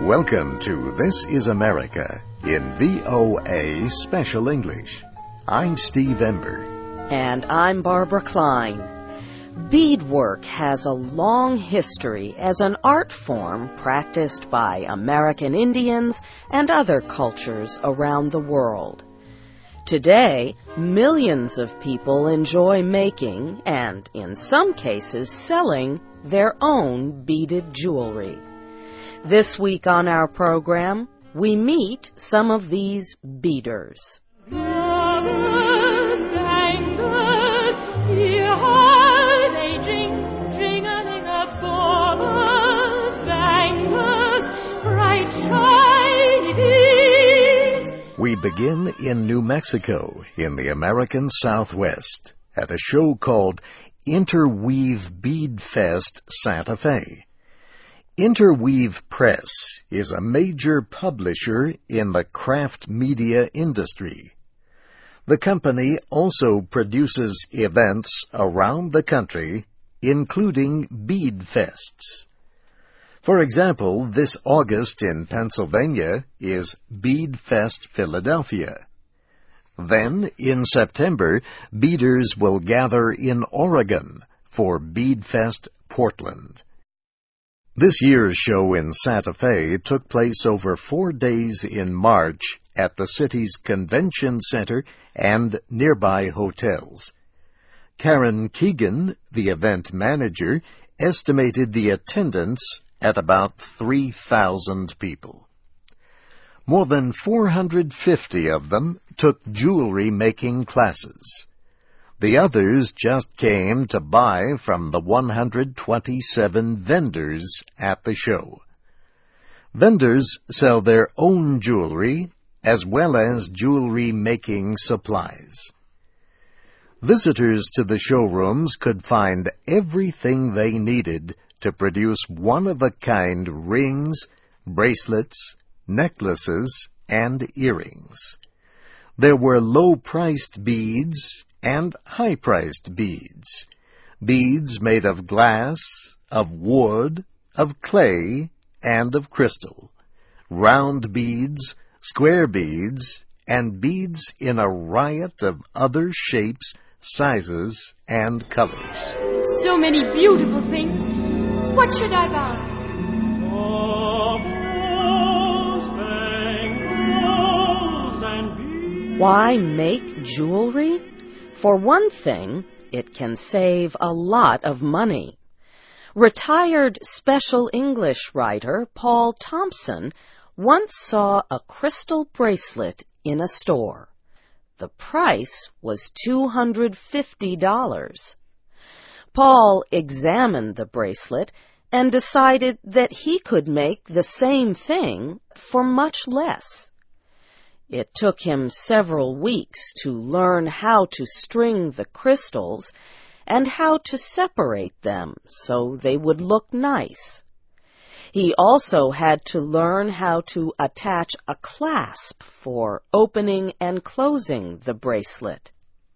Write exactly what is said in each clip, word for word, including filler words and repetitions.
Welcome to This is America in V O A Special English. I'm Steve Ember. And I'm Barbara Klein. Beadwork has a long history as an art form practiced by American Indians and other cultures around the world. Today, millions of people enjoy making and, in some cases, selling their own beaded jewelry. This week on our program, we meet some of these beaders. Bubbles, bangles, here are they jing, jingling of bubbles, bangles, bright shiny beads. We begin in New Mexico, in the American Southwest, at a show called Interweave Bead Fest Santa Fe. Interweave Press is a major publisher in the craft media industry. The company also produces events around the country, including bead fests. For example, this August in Pennsylvania is Bead Fest Philadelphia. Then, in September, beaders will gather in Oregon for Bead Fest Portland. This year's show in Santa Fe took place over four days in March at the city's convention center and nearby hotels. Karen Keegan, the event manager, estimated the attendance at about three thousand people. More than four hundred fifty of them took jewelry-making classes. The others just came to buy from the one hundred twenty-seven vendors at the show. Vendors sell their own jewelry as well as jewelry-making supplies. Visitors to the showrooms could find everything they needed to produce one-of-a-kind rings, bracelets, necklaces, and earrings. There were low-priced beads and high-priced beads, beads made of glass, of wood, of clay, and of crystal, round beads, square beads, and beads in a riot of other shapes, sizes, and colors. So many beautiful things. What should I buy? Bubbles, bangles, and beads. Why make jewelry? For one thing, it can save a lot of money. Retired special English writer Paul Thompson once saw a crystal bracelet in a store. The price was two hundred fifty dollars. Paul examined the bracelet and decided that he could make the same thing for much less. It took him several weeks to learn how to string the crystals and how to separate them so they would look nice. He also had to learn how to attach a clasp for opening and closing the bracelet.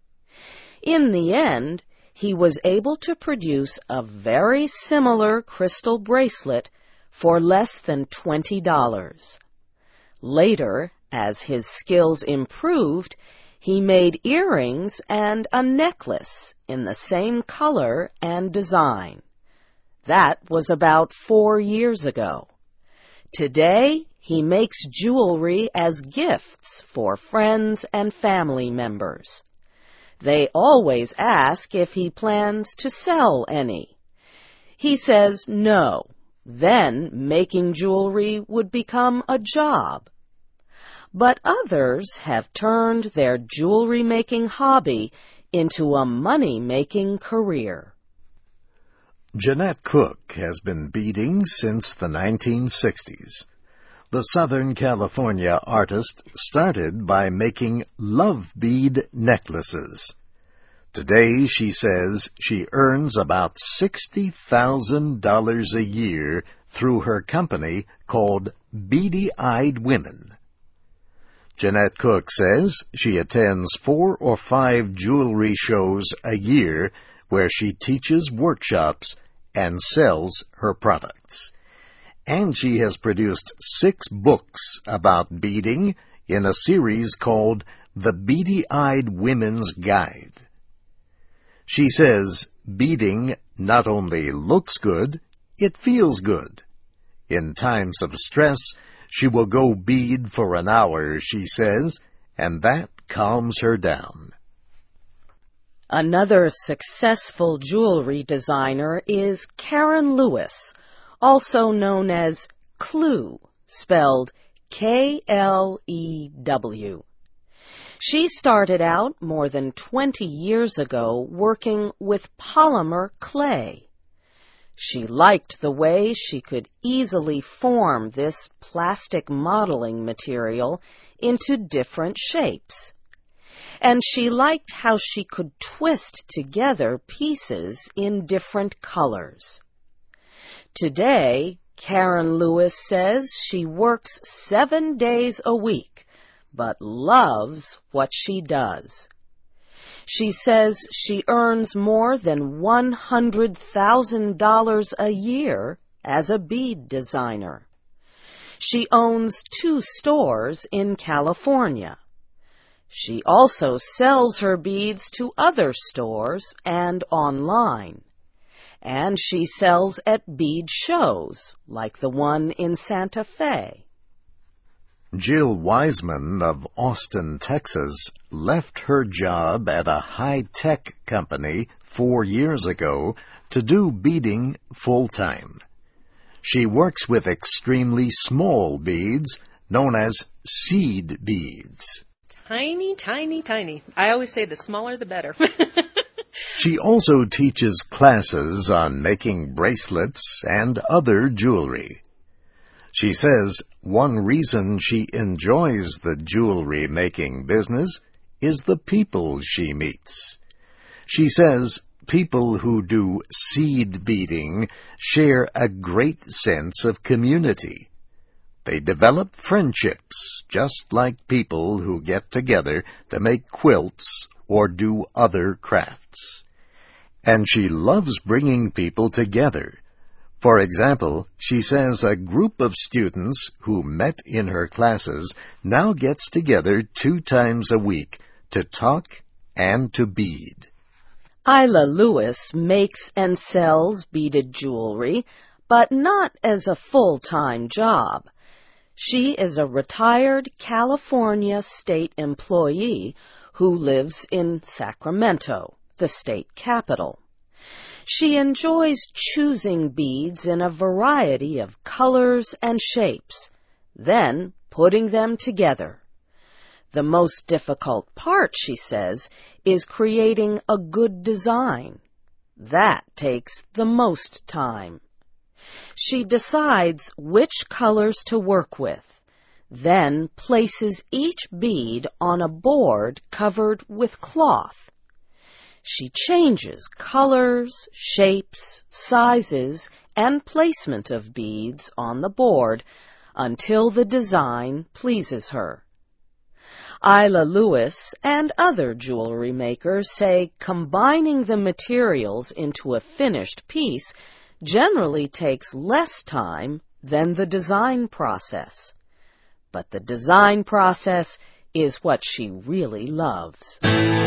In the end, he was able to produce a very similar crystal bracelet for less than twenty dollars. Later, as his skills improved, he made earrings and a necklace in the same color and design. That was about four years ago. Today, he makes jewelry as gifts for friends and family members. They always ask if he plans to sell any. He says no. Then making jewelry would become a job. But others have turned their jewelry-making hobby into a money-making career. Jeanette Cook has been beading since the nineteen sixties. The Southern California artist started by making love bead necklaces. Today, she says, she earns about sixty thousand dollars a year through her company called Beady-Eyed Women. Jeanette Cook says she attends four or five jewelry shows a year where she teaches workshops and sells her products. and she has produced six books about beading in a series called The Beady-Eyed Women's Guide. She says beading not only looks good, it feels good. In times of stress, she will go bead for an hour, she says, and that calms her down. Another successful jewelry designer is Karen Lewis, also known as Klew, spelled K L E W. She started out more than twenty years ago working with polymer clay. She liked the way she could easily form this plastic modeling material into different shapes. And she liked how she could twist together pieces in different colors. Today, Karen Lewis says she works seven days a week, but loves what she does. She says she earns more than one hundred thousand dollars a year as a bead designer. She owns two stores in California. She also sells her beads to other stores and online. And she sells at bead shows, like the one in Santa Fe. Jill Wiseman of Austin, Texas, left her job at a high-tech company four years ago to do beading full-time. She works with extremely small beads known as seed beads. Tiny, tiny, tiny. I always say the smaller the better. She also teaches classes on making bracelets and other jewelry. She says one reason she enjoys the jewelry-making business is the people she meets. She says people who do seed beading share a great sense of community. They develop friendships, just like people who get together to make quilts or do other crafts. And she loves bringing people together. For example, she says a group of students who met in her classes now gets together two times a week to talk and to bead. Isla Lewis makes and sells beaded jewelry, but not as a full-time job. She is a retired California state employee who lives in Sacramento, the state capital. She enjoys choosing beads in a variety of colors and shapes, then putting them together. The most difficult part, she says, is creating a good design. That takes the most time. She decides which colors to work with, then places each bead on a board covered with cloth. She changes colors, shapes, sizes, and placement of beads on the board until the design pleases her. Isla Lewis and other jewelry makers say combining the materials into a finished piece generally takes less time than the design process. But the design process is what she really loves.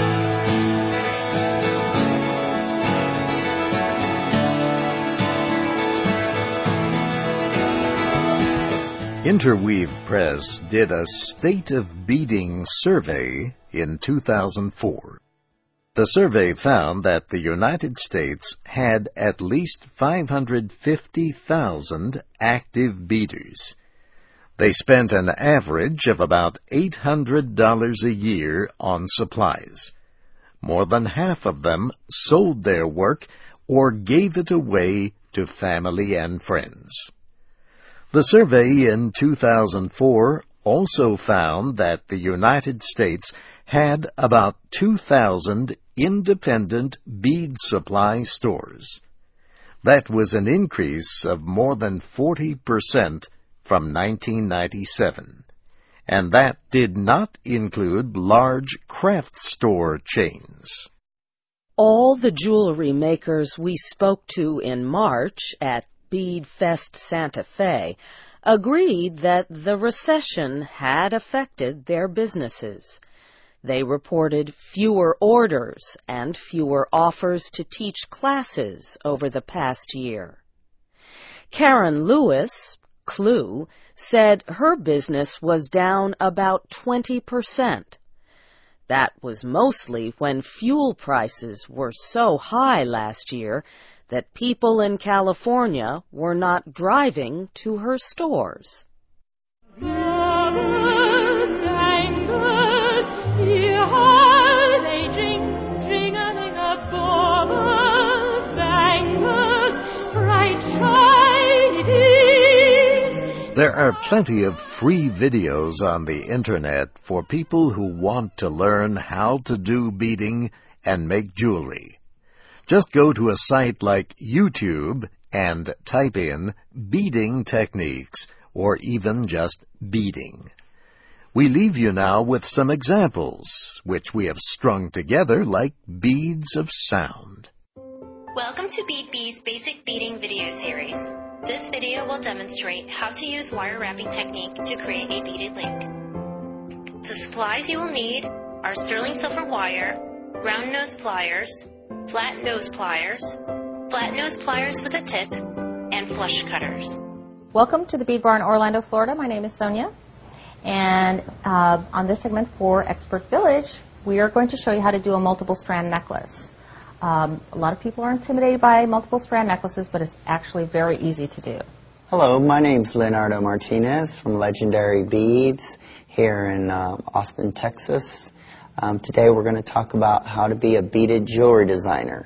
Interweave Press did a State of Beading survey in two thousand four. The survey found that the United States had at least five hundred fifty thousand active beaders. They spent an average of about eight hundred dollars a year on supplies. More than half of them sold their work or gave it away to family and friends. The survey in two thousand four also found that the United States had about two thousand independent bead supply stores. That was an increase of more than forty percent from nineteen ninety-seven, and that did not include large craft store chains. All the jewelry makers we spoke to in March at Bead Fest Santa Fe agreed that the recession had affected their businesses. They reported fewer orders and fewer offers to teach classes over the past year. Karen Lewis, Clue, said her business was down about twenty percent. That was mostly when fuel prices were so high last year that people in California were not driving to her stores. Brothers, bangers, here are they jing, jing-a-ling of baubles, bangers, bright shiny beads. There are plenty of free videos on the internet for people who want to learn how to do beading and make jewelry. Just go to a site like YouTube and type in beading techniques or even just beading. We leave you now with some examples, which we have strung together like beads of sound. Welcome to Bead Bee's Basic Beading video series. This video will demonstrate how to use wire wrapping technique to create a beaded link. The supplies you will need are sterling silver wire, round nose pliers, flat nose pliers, flat nose pliers with a tip, and flush cutters. Welcome to the Bead Bar in Orlando, Florida. My name is Sonia, and uh, on this segment for Expert Village, we are going to show you how to do a multiple strand necklace. Um, a lot of people are intimidated by multiple strand necklaces, but it's actually very easy to do. Hello, my name's Leonardo Martinez from Legendary Beads here in uh, Austin, Texas. Um, today we're going to talk about how to be a beaded jewelry designer.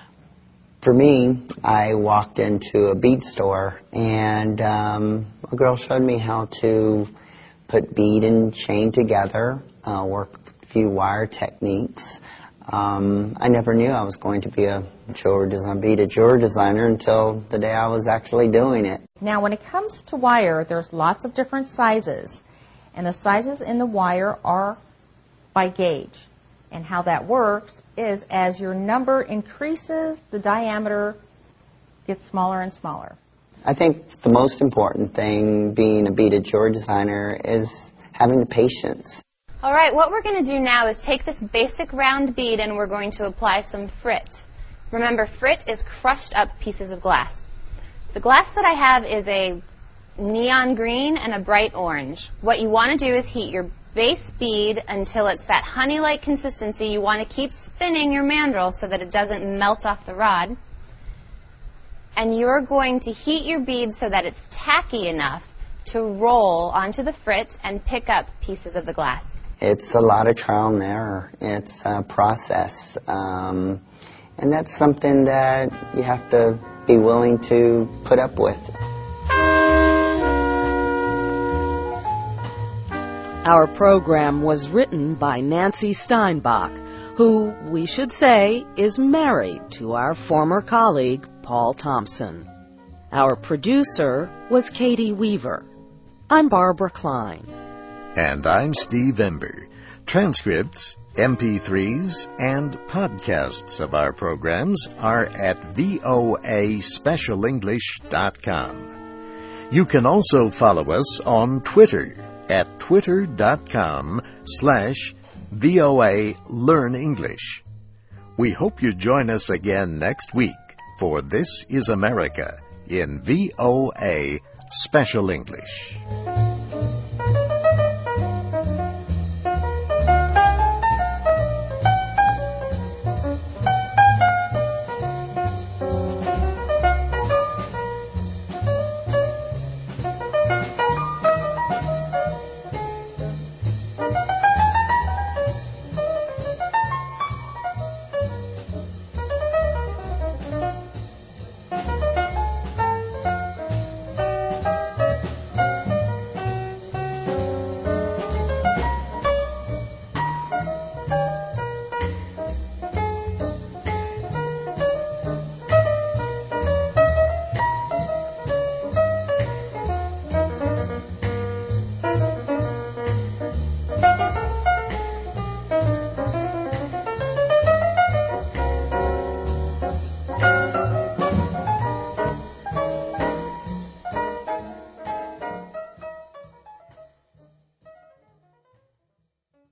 For me, I walked into a bead store and um, a girl showed me how to put bead and chain together, uh, work a few wire techniques. Um, I never knew I was going to be a jewelry design, beaded jewelry designer until the day I was actually doing it. Now, when it comes to wire, there's lots of different sizes, and the sizes in the wire are by gauge. And how that works is as your number increases, the diameter gets smaller and smaller. I think the most important thing being a beaded jewelry designer is having the patience. All right, what we're going to do now is take this basic round bead and we're going to apply some frit. Remember, frit is crushed up pieces of glass. The glass that I have is a neon green and a bright orange. What you want to do is heat your base bead until it's that honey-like consistency. You want to keep spinning your mandrel so that it doesn't melt off the rod. And you're going to heat your bead so that it's tacky enough to roll onto the frit and pick up pieces of the glass. It's a lot of trial and error. It's a process. Um, and that's something that you have to be willing to put up with. Our program was written by Nancy Steinbach, who, we should say, is married to our former colleague, Paul Thompson. Our producer was Katie Weaver. I'm Barbara Klein. And I'm Steve Ember. Transcripts, M P threes, and podcasts of our programs are at voa special english dot com. You can also follow us on Twitter at twitter.com slash VOA Learn English. We hope you join us again next week for This is America in V O A Special English.